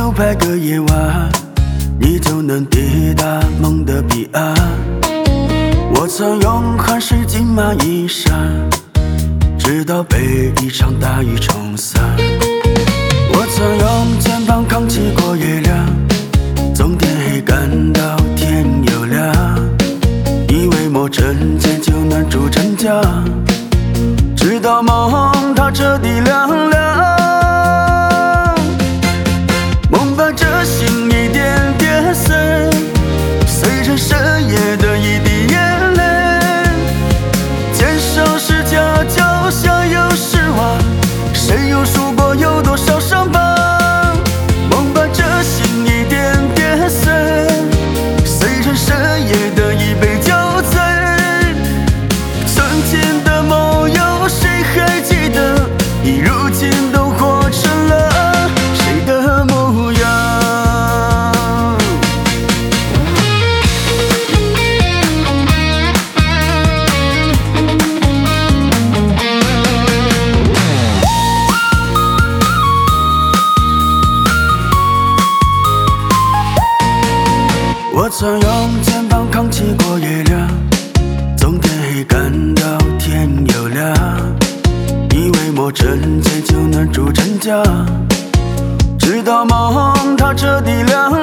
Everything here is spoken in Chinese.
头拍个夜晚，你就能抵达梦的彼岸。我曾用汗水浸满衣衫，直到被一场大雨冲散。我曾用肩膀扛起过月亮，从天黑干到天又亮，以为摸针尖就能筑真家，直到梦它彻底凉凉。梦伴着心一点点碎，碎成深夜的一滴眼泪。坚守是家脚下有失望，谁又数过有多少伤疤？梦伴着心一点点碎，碎成深夜的一杯酒醉。曾经的梦有谁还记得？已如今都活成了谁的模样？我曾用肩膀扛起过月亮，从天黑干到天又亮，以为摸针尖就能筑真家，直到梦它彻底凉